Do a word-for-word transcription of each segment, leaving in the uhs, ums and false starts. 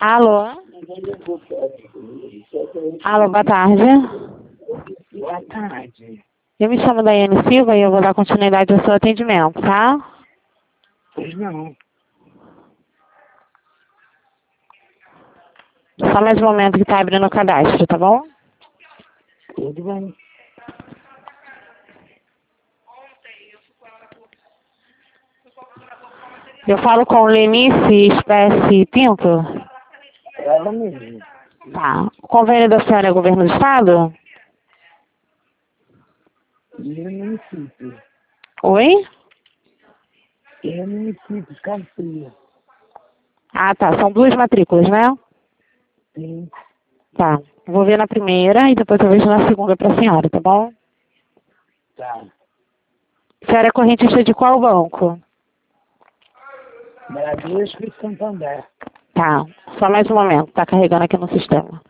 Alô? Alô, boa tarde. Boa tarde. Eu me chamo Daiane Silva e eu vou dar continuidade ao seu atendimento, tá? Pois não. Só mais um momento que tá abrindo o cadastro, tá bom? Tudo bem. Eu falo com Lenice Espécie Pinto? Ela mesmo. Tá. O convênio da senhora é governo do estado? E o município. Oi? E o município, Campia. Ah, tá. São duas matrículas, né? Sim. Tá. Vou ver na primeira e depois eu vejo na segunda pra senhora, tá bom? Tá. A senhora é correntista de qual banco? Bradesco e Santander. Tá. Só mais um momento. Tá carregando aqui no sistema.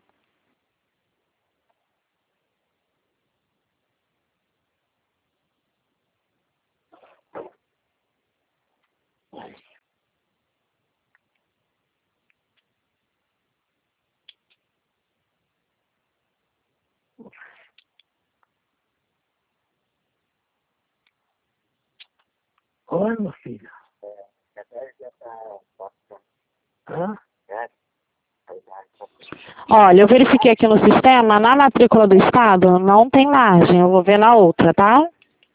Oi, meu filho. Hã? Olha, eu verifiquei aqui no sistema, na matrícula do estado não tem margem. Eu vou ver na outra, tá?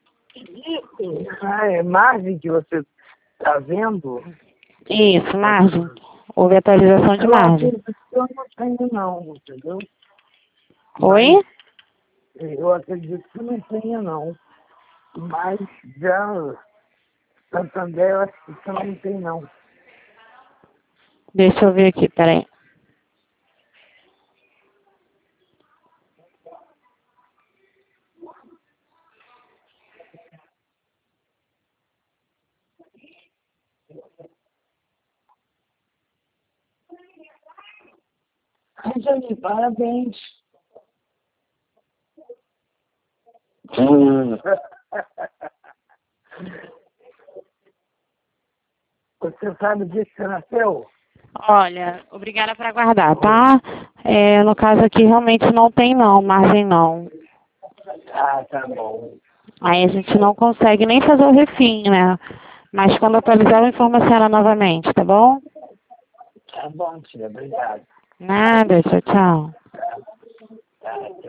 Ah, é margem que você tá vendo? Isso, margem. Houve atualização de Eu margem. acredito que eu não tenho não, entendeu? Oi? Mas eu acredito que não tenha não. Mas já Santander eu acho que você não tem não. Deixa eu ver aqui, peraí. Anjani, parabéns. Hum. Você sabe disso que você nasceu? Olha, obrigada por aguardar, tá? É, no caso aqui realmente não tem não, margem não. Ah, tá bom. Aí a gente não consegue nem fazer o refim, né? Mas quando atualizar eu informo a senhora novamente, tá bom? Tá bom, tia. Obrigado. Nada, tchau, tchau. Tá, tá.